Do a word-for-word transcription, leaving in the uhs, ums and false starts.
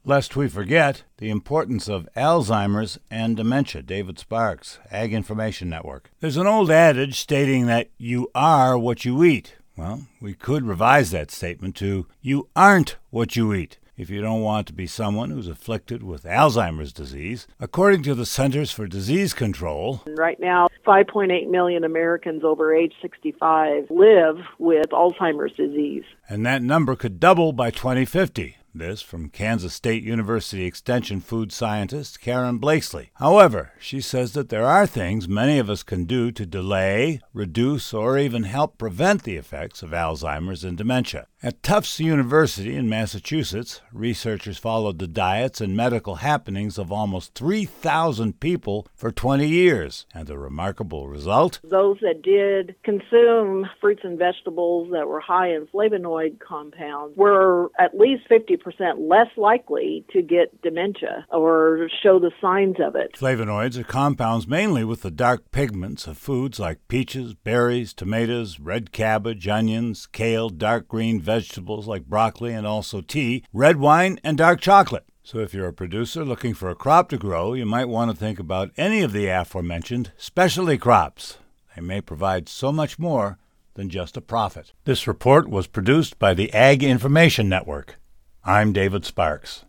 Lest we forget the importance of Alzheimer's and dementia. David Sparks, Ag Information Network. There's an old adage stating that you are what you eat. Well, we could revise that statement to you aren't what you eat, if you don't want to be someone who's afflicted with Alzheimer's disease. According to the Centers for Disease Control, right now, five point eight million Americans over age sixty-five live with Alzheimer's disease. And that number could double by twenty fifty. This from Kansas State University Extension food scientist Karen Blakesley. However, she says that there are things many of us can do to delay, reduce, or even help prevent the effects of Alzheimer's and dementia. At Tufts University in Massachusetts, researchers followed the diets and medical happenings of almost three thousand people for twenty years. And the remarkable result? Those that did consume fruits and vegetables that were high in flavonoid compounds were at least fifty percent less likely to get dementia or show the signs of it. Flavonoids are compounds mainly with the dark pigments of foods like peaches, berries, tomatoes, red cabbage, onions, kale, dark green vegetables like broccoli, and also tea, red wine, and dark chocolate. So if you're a producer looking for a crop to grow, you might want to think about any of the aforementioned specialty crops. They may provide so much more than just a profit. This report was produced by the Ag Information Network. I'm David Sparks.